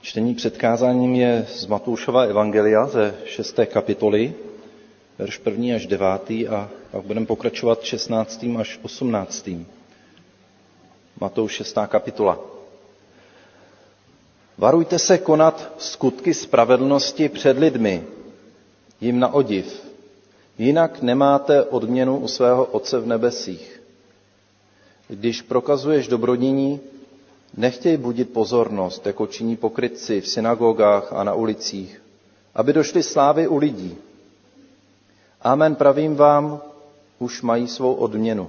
Čtení před kázáním je z Matoušova evangelia ze 6. kapitoly, verš 1. až 9. a pak budeme pokračovat 16. až 18. Matouš 6. kapitola. Varujte se konat skutky spravedlnosti před lidmi, jim na odiv, jinak nemáte odměnu u svého Otce v nebesích. Když prokazuješ dobrodiní, nechtěj budit pozornost, jako činí pokrytci v synagogách a na ulicích, aby došly slávy u lidí. Amen, pravím vám, už mají svou odměnu.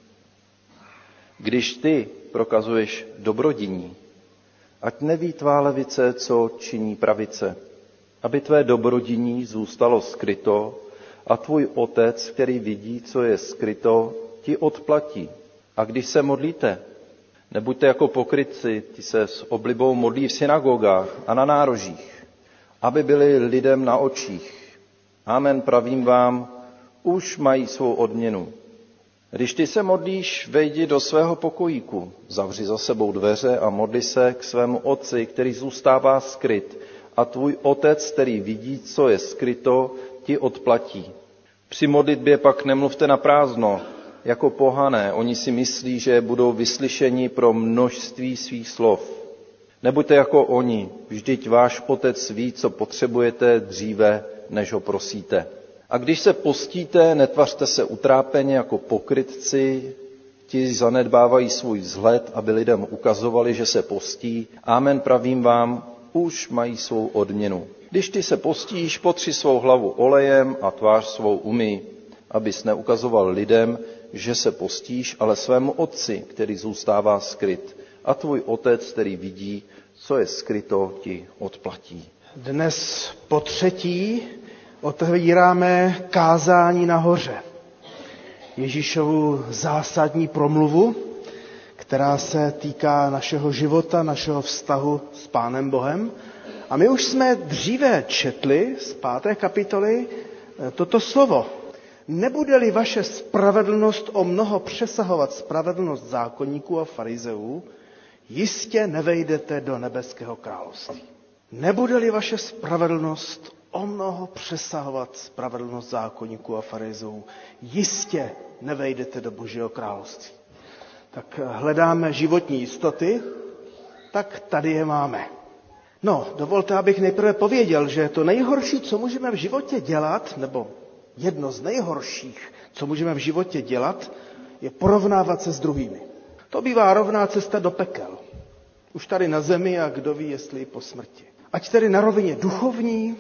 Když ty prokazuješ dobrodiní, ať neví tvá levice, co činí pravice, aby tvé dobrodiní zůstalo skryto a tvůj Otec, který vidí, co je skryto, ti odplatí. A když se modlíte, nebuďte jako pokrytci, ti se s oblibou modlí v synagogách a na nárožích, aby byli lidem na očích. Amen, pravím vám, už mají svou odměnu. Když ty se modlíš, vejdi do svého pokojíku, zavři za sebou dveře a modli se k svému Otci, který zůstává skryt, a tvůj Otec, který vidí, co je skryto, ti odplatí. Při modlitbě pak nemluvte na prázdno, jako pohané. Oni si myslí, že budou vyslyšeni pro množství svých slov. Nebuďte jako oni, vždyť váš Otec ví, co potřebujete dříve, než ho prosíte. A když se postíte, netvařte se utrápeně jako pokrytci, ti zanedbávají svůj vzhled, aby lidem ukazovali, že se postí. Amen, pravím vám, už mají svou odměnu. Když ty se postíš, potři svou hlavu olejem a tvář svou umyj, abys neukazoval lidem, že se postíš, ale svému Otci, který zůstává skryt. A tvůj Otec, který vidí, co je skryto, ti odplatí. Dnes po třetí otevíráme kázání nahoře. Ježíšovu zásadní promluvu, která se týká našeho života, našeho vztahu s Pánem Bohem. A my už jsme dříve četli z 5. kapitoly toto slovo. Nebude-li vaše spravedlnost o mnoho přesahovat spravedlnost zákonníků a farizeů, jistě nevejdete do nebeského království. Nebude-li vaše spravedlnost o mnoho přesahovat spravedlnost zákonníků a farizeů, jistě nevejdete do Božího království. Tak hledáme životní jistoty, tak tady je máme. No, dovolte, abych nejprve pověděl, že to nejhorší, co můžeme v životě dělat, nebo jedno z nejhorších, co můžeme v životě dělat, je porovnávat se s druhými. To bývá rovná cesta do pekel. Už tady na zemi a kdo ví, jestli i po smrti. Ať tedy na rovině duchovní,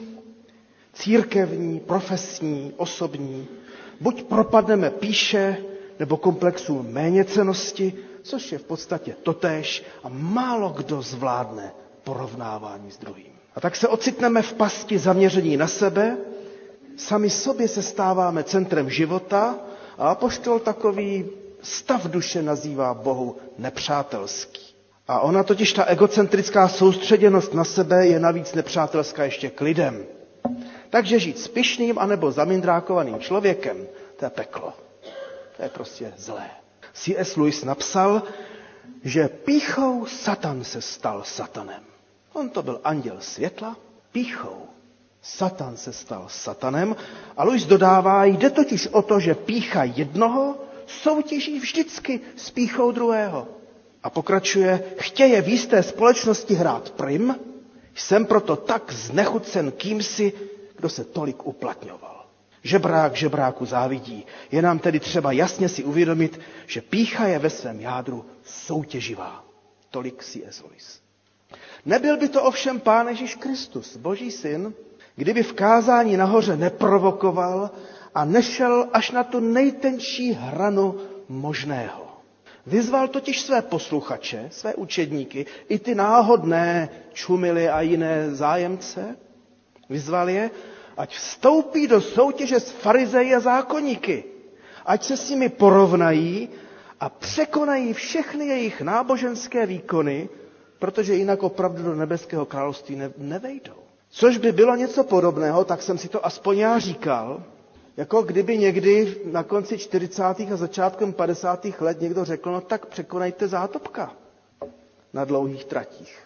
církevní, profesní, osobní, buď propadneme pýše nebo komplexu méněcennosti, což je v podstatě totéž a málo kdo zvládne porovnávání s druhým. A tak se ocitneme v pasti zaměření na sebe, sami sobě se stáváme centrem života a apoštol takový stav duše nazývá Bohu nepřátelský. A ona totiž ta egocentrická soustředěnost na sebe je navíc nepřátelská ještě k lidem. Takže žít s pyšným anebo zamindrákovaným člověkem, to je peklo. To je prostě zlé. C.S. Lewis napsal, že pýchou Satan se stal satanem. On to byl anděl světla, pýchou Satan se stal satanem a Lewis dodává, jde totiž o to, že pýcha jednoho soutěží vždycky s pýchou druhého. A pokračuje, chtěje v jisté společnosti hrát prim, jsem proto tak znechucen kýmsi, kdo se tolik uplatňoval. Žebrák žebráku závidí. Je nám tedy třeba jasně si uvědomit, že pýcha je ve svém jádru soutěživá. Tolik C.S. Lewis. Nebyl by to ovšem Pán Ježíš Kristus, Boží syn, kdyby v kázání nahoře neprovokoval a nešel až na tu nejtenčí hranu možného. Vyzval totiž své posluchače, své učedníky, i ty náhodné čumily a jiné zájemce, vyzval je, ať vstoupí do soutěže s farizeji a zákonníky, ať se s nimi porovnají a překonají všechny jejich náboženské výkony, protože jinak opravdu do nebeského království nevejdou. Což by bylo něco podobného, tak jsem si to aspoň já říkal, jako kdyby někdy na konci 40. a začátkem 50. let někdo řekl, no tak překonejte zátopka na dlouhých tratích.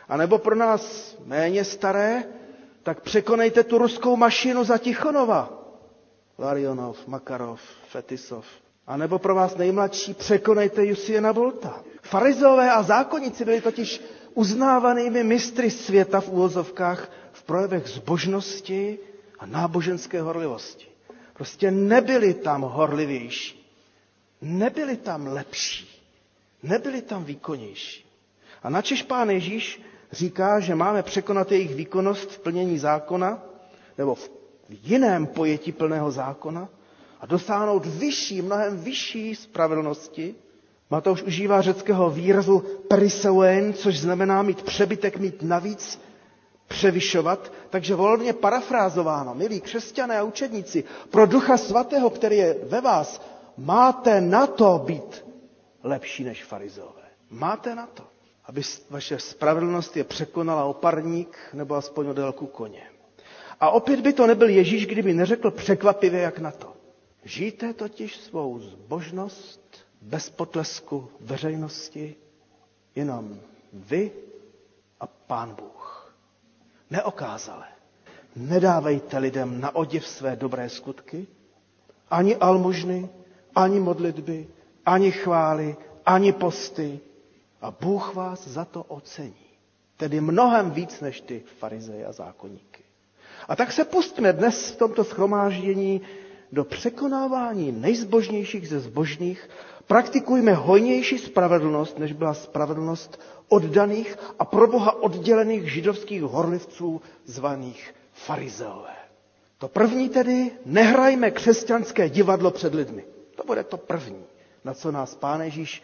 A nebo pro nás méně staré, tak překonejte tu ruskou mašinu za Tichonova. Larionov, Makarov, Fetisov. A nebo pro vás nejmladší, překonejte Usaina Bolta. Farizeové a zákonníci byli totiž uznávanými mistry světa v uvozovkách v projevech zbožnosti a náboženské horlivosti. Prostě nebyli tam horlivější, nebyli tam lepší, nebyli tam výkonnější. A načež Pán Ježíš říká, že máme překonat jejich výkonnost v plnění zákona, nebo v jiném pojetí plného zákona, a dosáhnout vyšší, mnohem vyšší spravedlnosti. Matouš užívá řeckého výrazu periseuen, což znamená mít přebytek, mít navíc, převyšovat. Takže volně parafrázováno, milí křesťané a učedníci, pro Ducha Svatého, který je ve vás, máte na to být lepší než farizeové. Máte na to, aby vaše spravedlnost je překonala o parník nebo aspoň o délku koně. A opět by to nebyl Ježíš, kdyby neřekl překvapivě, jak na to. Žijte totiž svou zbožnost bez potlesku veřejnosti, jenom vy a Pán Bůh. Neokázale. Nedávejte lidem na oděv své dobré skutky, ani almužny, ani modlitby, ani chvály, ani posty. A Bůh vás za to ocení. Tedy mnohem víc než ty farizeje a zákonníky. A tak se pustíme dnes v tomto shromáždění do překonávání nejzbožnějších ze zbožných. Praktikujme hojnější spravedlnost, než byla spravedlnost oddaných a pro Boha oddělených židovských horlivců zvaných farizeové. To první tedy, nehrajme křesťanské divadlo před lidmi. To bude to první, na co nás Pán Ježíš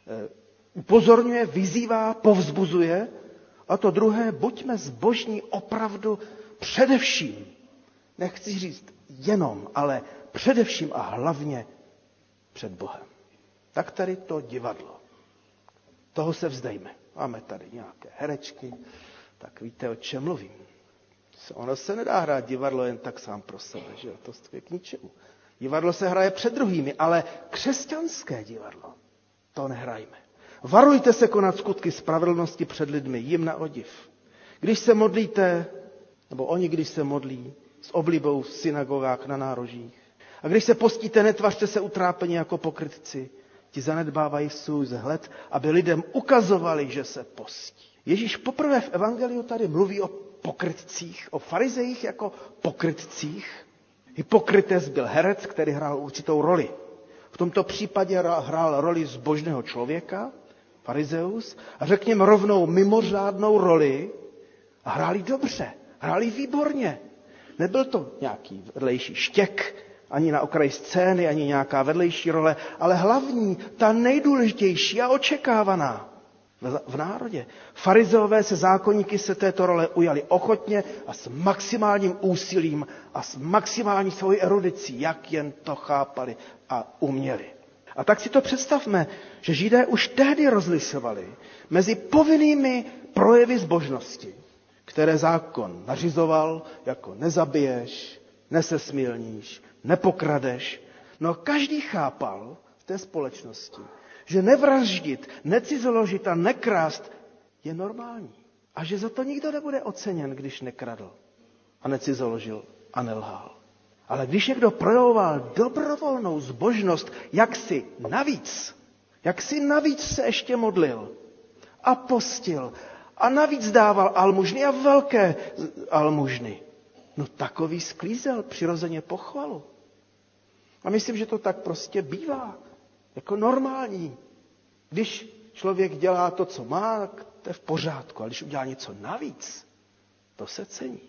upozorňuje, vyzývá, povzbuzuje. A to druhé, buďme zbožní opravdu především. Nechci říct jenom, ale především a hlavně před Bohem. Tak tady to divadlo. Toho se vzdejme. Máme tady nějaké herečky, tak víte, o čem mluvím. Ono se nedá hrát divadlo jen tak sám pro sebe, že to je k ničemu. Divadlo se hraje před druhými, ale křesťanské divadlo, to nehrajme. Varujte se konat skutky spravedlnosti před lidmi, jim na odiv. Když se modlíte, nebo oni, když se modlí, s oblibou v synagogách na nárožích. A když se postíte, netvařte se utrápeně jako pokrytci. Ti zanedbávají svůj vzhled, aby lidem ukazovali, že se postí. Ježíš poprvé v evangeliu tady mluví o pokrytcích, o farizejích jako pokrytcích. Hypokrites byl herec, který hrál určitou roli. V tomto případě hrál roli zbožného člověka, farizeus, a řekněme rovnou mimořádnou roli a hráli dobře, hráli výborně. Nebyl to nějaký vedlejší štěk, ani na okraji scény, ani nějaká vedlejší role, ale hlavní, ta nejdůležitější a očekávaná v národě. Farizeové se zákonníky se této role ujali ochotně a s maximálním úsilím a s maximální svou erudicí, jak jen to chápali a uměli. A tak si to představme, že Židé už tehdy rozlišovali mezi povinnými projevy zbožnosti, které zákon nařizoval, jako nezabiješ, nesesmilníš, nepokradeš. No každý chápal v té společnosti, že nevraždit, necizoložit a nekrást je normální. A že za to nikdo nebude oceněn, když nekradl a necizoložil a nelhal. Ale když někdo projevoval dobrovolnou zbožnost, jak si navíc se ještě modlil a postil a navíc dával almužny a velké almužny, no takový sklízel přirozeně pochvalu. A myslím, že to tak prostě bývá. Jako normální. Když člověk dělá to, co má, tak to je v pořádku. Ale když udělá něco navíc, to se cení.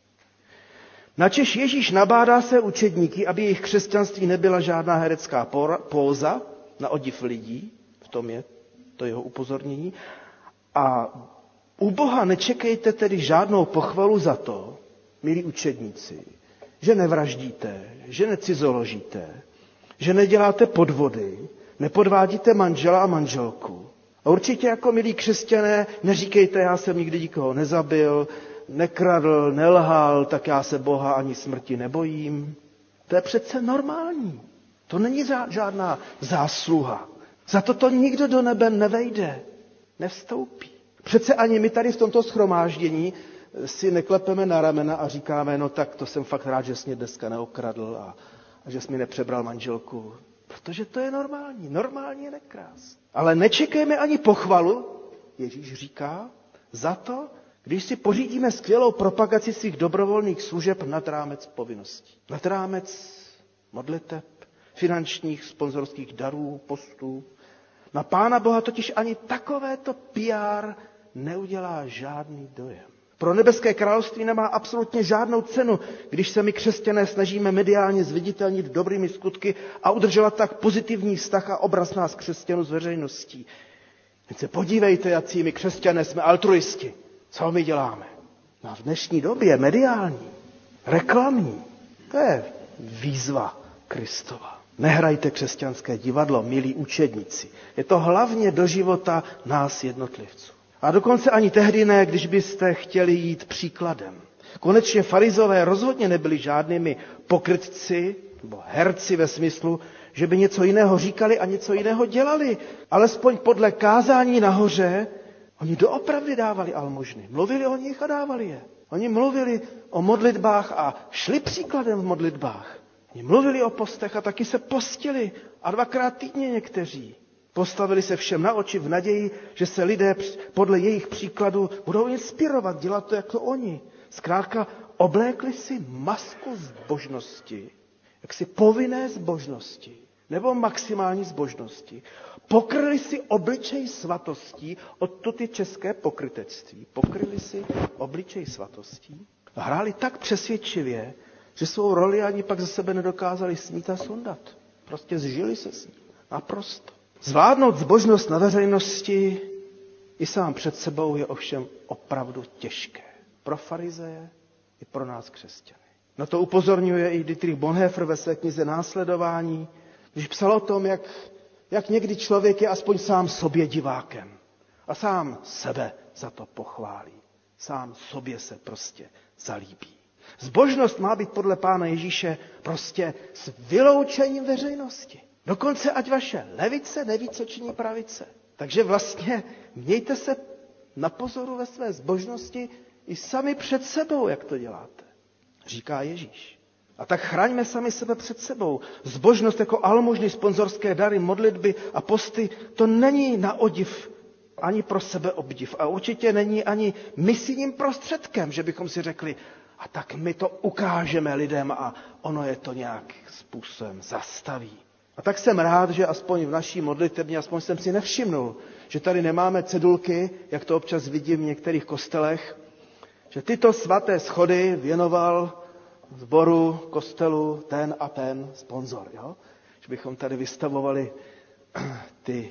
Načež Ježíš nabádá se učedníky, aby jejich křesťanství nebyla žádná herecká póza na odiv lidí. V tom je to jeho upozornění. A u Boha nečekejte tedy žádnou pochvalu za to, milí učedníci, že nevraždíte, že necizoložíte, že neděláte podvody, nepodvádíte manžela a manželku. A určitě jako milí křesťané neříkejte, já jsem nikdy nikoho nezabil, nekradl, nelhal, tak já se Boha ani smrti nebojím. To je přece normální. To není žádná zásluha. Za to nikdo do nebe nevejde, nevstoupí. Přece ani my tady v tomto shromáždění si neklepeme na ramena a říkáme, no tak to jsem fakt rád, že jsi mě dneska neokradl a že jsi mi nepřebral manželku. Protože to je normální. Normální je nekrás. Ale nečekejme ani pochvalu, Ježíš říká, za to, když si pořídíme skvělou propagaci svých dobrovolných služeb nad rámec povinností. Nad rámec modliteb, finančních, sponzorských darů, postů. Na Pána Boha totiž ani takovéto PR neudělá žádný dojem. Pro nebeské království nemá absolutně žádnou cenu, když se my křesťané snažíme mediálně zviditelnit dobrými skutky a udržovat tak pozitivní vztah a obraz nás křesťanů s veřejností. Teď se podívejte, jací my křesťané jsme altruisti. Co my děláme? No v dnešní době mediální, reklamní, to je výzva Kristova. Nehrajte křesťanské divadlo, milí učedníci. Je to hlavně do života nás jednotlivců. A dokonce ani tehdy ne, když byste chtěli jít příkladem. Konečně farizové rozhodně nebyli žádnými pokrytci nebo herci ve smyslu, že by něco jiného říkali a něco jiného dělali. Alespoň podle kázání nahoře oni doopravdy dávali almužny. Mluvili o nich a dávali je. Oni mluvili o modlitbách a šli příkladem v modlitbách. Oni mluvili o postech a taky se postili. A 2krát týdně někteří. Postavili se všem na oči v naději, že se lidé podle jejich příkladu budou inspirovat, dělat to jako oni. Zkrátka oblékli si masku zbožnosti, jaksi povinné zbožnosti, nebo maximální zbožnosti. Pokryli si obličej svatostí, odtud je české pokrytectví. Pokryli si obličej svatostí a hráli tak přesvědčivě, že svou roli ani pak ze sebe nedokázali smít a sundat. Prostě zžili se s ní. Naprosto. Zvládnout zbožnost na veřejnosti i sám před sebou je ovšem opravdu těžké. Pro farizeje i pro nás křesťany. Na to upozorňuje i Dietrich Bonhoeffer ve své knize Následování, když psal o tom, jak někdy člověk je aspoň sám sobě divákem a sám sebe za to pochválí. Sám sobě se prostě zalíbí. Zbožnost má být podle Pána Ježíše prostě s vyloučením veřejnosti. Dokonce ať vaše levice neví, co činí pravice. Takže vlastně mějte se na pozoru ve své zbožnosti i sami před sebou, jak to děláte, říká Ježíš. A tak chraňme sami sebe před sebou. Zbožnost jako almužny, sponzorské dary, modlitby a posty, to není na odiv ani pro sebe obdiv. A určitě není ani misijním prostředkem, že bychom si řekli, a tak my to ukážeme lidem a ono je to nějakým způsobem zastaví. A tak jsem rád, že aspoň v naší modlitebně, aspoň jsem si nevšimnul, že tady nemáme cedulky, jak to občas vidím v některých kostelech, že tyto svaté schody věnoval sboru, kostelu ten a ten sponzor. Jo? Že bychom tady vystavovali ty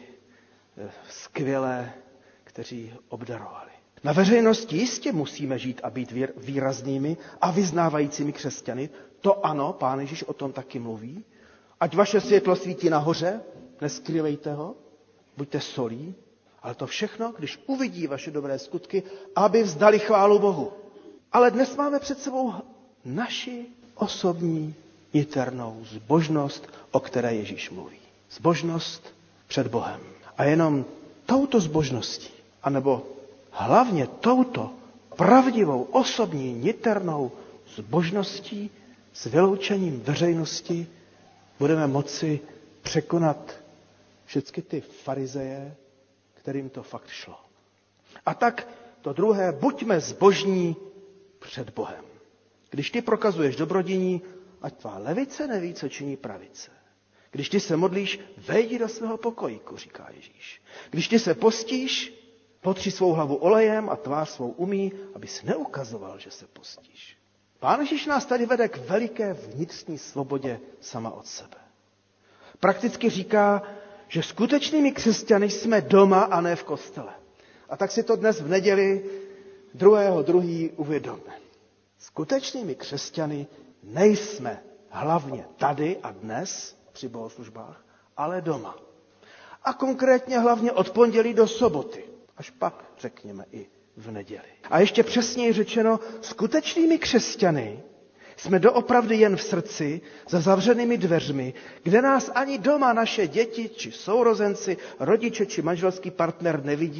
skvělé, kteří obdarovali. Na veřejnosti jistě musíme žít a být výraznými a vyznávajícími křesťany. To ano, Pán Ježíš o tom taky mluví. Ať vaše světlo svítí nahoře, neskrývejte ho, buďte solí, ale to všechno, když uvidí vaše dobré skutky, aby vzdali chválu Bohu. Ale dnes máme před sebou naši osobní niternou zbožnost, o které Ježíš mluví. Zbožnost před Bohem. A jenom touto zbožností, anebo hlavně touto pravdivou osobní niternou zbožností s vyloučením veřejnosti budeme moci překonat všechny ty farizeje, kterým to fakt šlo. A tak to druhé, buďme zbožní před Bohem. Když ty prokazuješ dobrodiní, ať tvá levice neví, co činí pravice. Když ty se modlíš, vejdi do svého pokojíku, říká Ježíš. Když ty se postíš, potři svou hlavu olejem a tvář svou umyj, abys neukazoval, že se postíš. Pán Ježíš nás tady vede k veliké vnitřní svobodě sama od sebe. Prakticky říká, že skutečnými křesťany jsme doma a ne v kostele. A tak si to dnes v neděli 2.2. uvědomme. Skutečnými křesťany nejsme hlavně tady a dnes při bohoslužbách, ale doma. A konkrétně hlavně od pondělí do soboty. Až pak řekněme i v neděli. A ještě přesněji řečeno, skutečnými křesťany jsme doopravdy jen v srdci, za zavřenými dveřmi, kde nás ani doma naše děti, či sourozenci, rodiče, či manželský partner nevidí,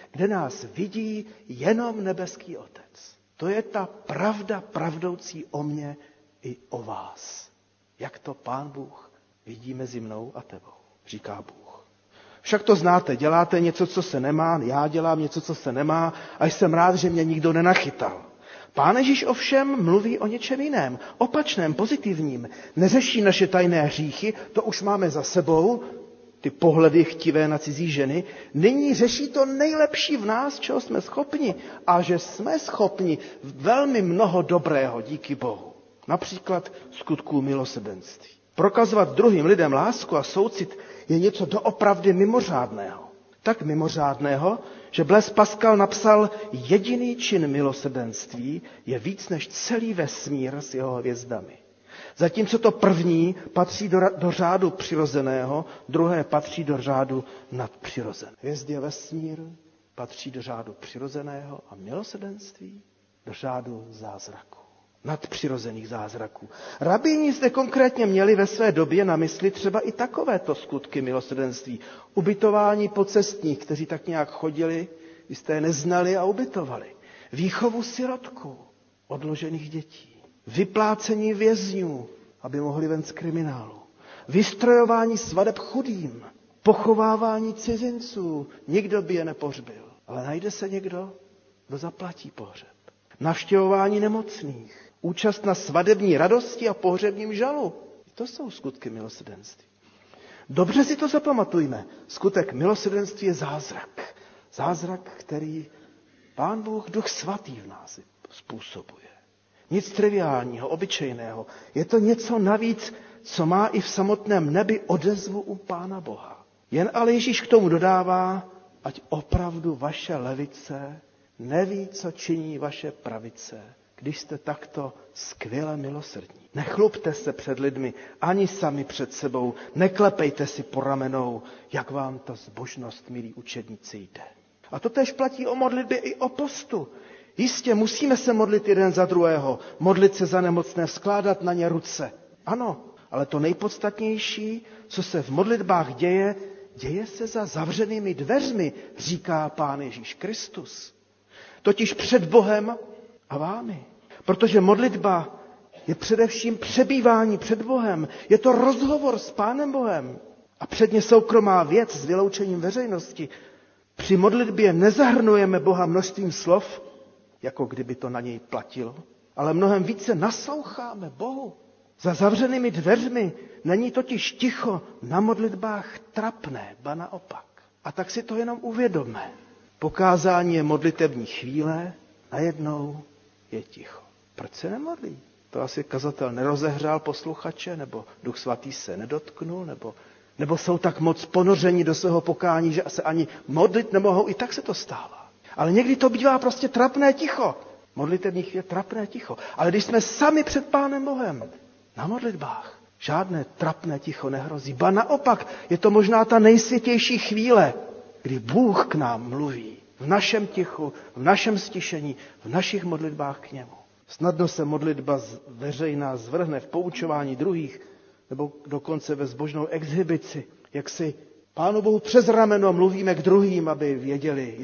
kde nás vidí jenom nebeský Otec. To je ta pravda pravdoucí o mně i o vás. Jak to Pán Bůh vidí mezi mnou a tebou, říká Bůh. Však to znáte, děláte něco, co se nemá, já dělám něco, co se nemá a jsem rád, že mě nikdo nenachytal. Pán Ježíš ovšem mluví o něčem jiném, opačném, pozitivním. Neřeší naše tajné hříchy, to už máme za sebou, ty pohledy chtivé na cizí ženy. Nyní řeší to nejlepší v nás, čeho jsme schopni, a že jsme schopni velmi mnoho dobrého, díky Bohu. Například skutků milosrdenství. Prokazovat druhým lidem lásku a soucit je něco doopravdy mimořádného. Tak mimořádného, že Blaise Pascal napsal, jediný čin milosrdenství je víc než celý vesmír s jeho hvězdami. Zatímco to první patří do řádu přirozeného, druhé patří do řádu nadpřirozeného. Hvězdy a vesmír patří do řádu přirozeného a milosrdenství do řádu zázraku. Nadpřirozených zázraků. Rabíni zde konkrétně měli ve své době na mysli třeba i takovéto skutky milosrdenství. Ubytování pocestních, kteří tak nějak chodili, vy jste je neznali a ubytovali. Výchovu sirotků, odložených dětí. Vyplácení vězňů, aby mohli ven z kriminálu. Vystrojování svadeb chudým. Pochovávání cizinců. Nikdo by je nepohřbil. Ale najde se někdo, kdo zaplatí pohřeb. Navštěvování nemocných. Účast na svadební radosti a pohřebním žalu. To jsou skutky milosrdenství. Dobře si to zapamatujme. Skutek milosrdenství je zázrak. Zázrak, který Pán Bůh, Duch Svatý v nás způsobuje. Nic triviálního, obyčejného. Je to něco navíc, co má i v samotném nebi odezvu u Pána Boha. Jen ale Ježíš k tomu dodává, ať opravdu vaše levice neví, co činí vaše pravice, když jste takto skvěle milosrdní. Nechlubte se před lidmi, ani sami před sebou, neklepejte si po ramenou, jak vám ta zbožnost, milí učedníci, jde. A to též platí o modlitbě i o postu. Jistě musíme se modlit jeden za druhého, modlit se za nemocné, skládat na ně ruce. Ano, ale to nejpodstatnější, co se v modlitbách děje, děje se za zavřenými dveřmi, říká Pán Ježíš Kristus. Totiž před Bohem a vámi. Protože modlitba je především přebývání před Bohem. Je to rozhovor s Pánem Bohem. A předně soukromá věc s vyloučením veřejnosti. Při modlitbě nezahrnujeme Boha množstvím slov, jako kdyby to na něj platilo, ale mnohem více nasloucháme Bohu. Za zavřenými dveřmi není totiž ticho na modlitbách trapné, ba naopak. A tak si to jenom uvědomme. Pokázání je modlitební chvíle, najednou je ticho. Proč se nemodlí? To asi kazatel nerozehřál posluchače, nebo Duch Svatý se nedotknul, nebo jsou tak moc ponoření do svého pokání, že se ani modlit nemohou, i tak se to stává. Ale někdy to bývá prostě trapné ticho. Modlitební chvíle trapné ticho. Ale když jsme sami před Pánem Bohem na modlitbách, žádné trapné ticho nehrozí. Ba naopak, je to možná ta nejsvětější chvíle, kdy Bůh k nám mluví. V našem tichu, v našem stišení, v našich modlitbách k němu. Snadno se modlitba veřejná zvrhne v poučování druhých, nebo dokonce ve zbožnou exhibici, jak si Pánu Bohu přes rameno mluvíme k druhým, aby věděli,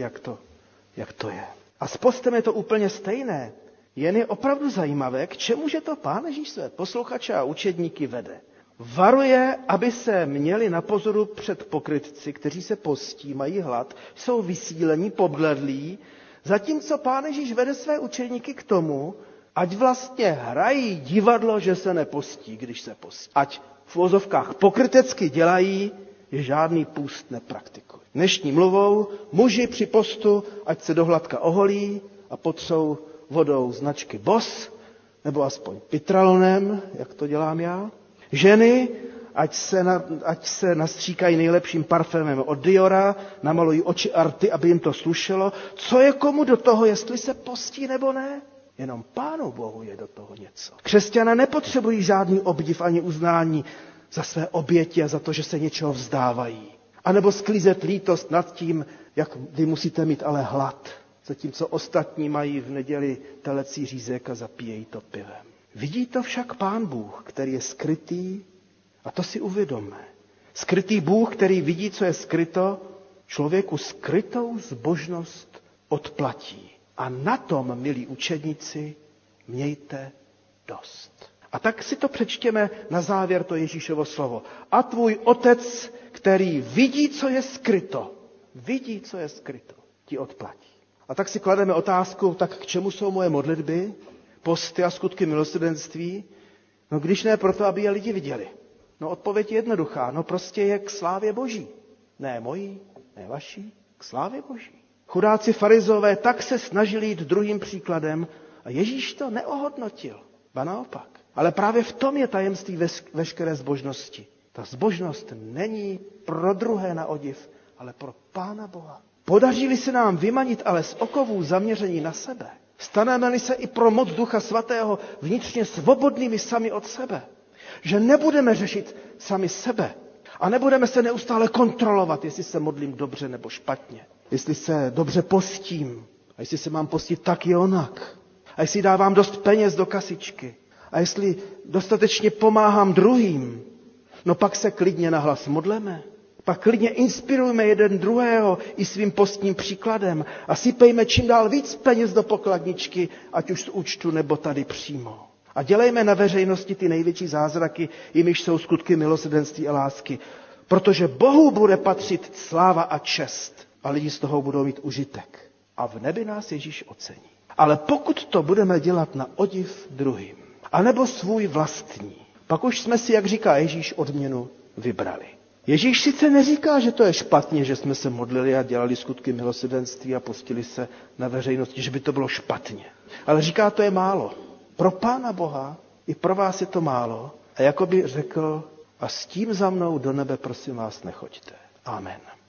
jak to je. A s postem je to úplně stejné. Jen je opravdu zajímavé, k čemu že to Pán Ježíš své posluchače a učedníky vede. Varuje, aby se měli na pozoru před pokrytci, kteří se postí, mají hlad, jsou vysílení, pobledlí, zatímco Pán Ježíš vede své učedníky k tomu, ať vlastně hrají divadlo, že se nepostí, když se postí. Ať v uvozovkách pokrytecky dělají, že žádný půst nepraktikují. Dnešní mluvou muži při postu, ať se dohladka oholí a potřou vodou značky Boss, nebo aspoň pitralonem, jak to dělám já. Ženy, ať se nastříkají nejlepším parfémem od Diora, namalují oči arty, aby jim to slušelo. Co je komu do toho, jestli se postí nebo ne? Jenom Pánu Bohu je do toho něco. Křesťané nepotřebují žádný obdiv ani uznání za své oběti a za to, že se něčeho vzdávají. A nebo sklízet lítost nad tím, jak vy musíte mít ale hlad. Zatímco ostatní mají v neděli telecí řízek a zapíjejí to pivem. Vidí to však Pán Bůh, který je skrytý, a to si uvědomme. Skrytý Bůh, který vidí, co je skryto, člověku skrytou zbožnost odplatí. A na tom, milí učedníci, mějte dost. A tak si to přečtěme na závěr, to Ježíšovo slovo. A tvůj otec, který vidí, co je skryto, ti odplatí. A tak si klademe otázku, tak k čemu jsou moje modlitby, posty a skutky milosrdenství? No když ne proto, aby je lidi viděli. No odpověď je jednoduchá, no prostě je k slávě Boží. Ne mojí, ne vaší, k slávě Boží. Chudáci farizové tak se snažili jít druhým příkladem a Ježíš to neohodnotil, ba naopak. Ale právě v tom je tajemství veškeré zbožnosti. Ta zbožnost není pro druhé na odiv, ale pro Pána Boha. Podaří-li se nám vymanit ale z okovů zaměření na sebe, staneme-li se i pro moc Ducha Svatého vnitřně svobodnými sami od sebe, že nebudeme řešit sami sebe a nebudeme se neustále kontrolovat, jestli se modlím dobře nebo špatně, jestli se dobře postím a jestli se mám postit tak i onak a jestli dávám dost peněz do kasičky a jestli dostatečně pomáhám druhým, no pak se klidně nahlas modleme. Pak klidně inspirujme jeden druhého i svým postním příkladem a sypejme čím dál víc peněz do pokladničky, ať už z účtu nebo tady přímo. A dělejme na veřejnosti ty největší zázraky, jimiž jsou skutky milosrdenství a lásky. Protože Bohu bude patřit sláva a čest a lidi z toho budou mít užitek. A v nebi nás Ježíš ocení. Ale pokud to budeme dělat na odiv druhým, anebo svůj vlastní, pak už jsme si, jak říká Ježíš, odměnu vybrali. Ježíš sice neříká, že to je špatně, že jsme se modlili a dělali skutky milosrdenství a postili se na veřejnosti, že by to bylo špatně. Ale říká, to je málo. Pro Pána Boha i pro vás je to málo. A jako by řekl, a s tím za mnou do nebe prosím vás nechoďte. Amen.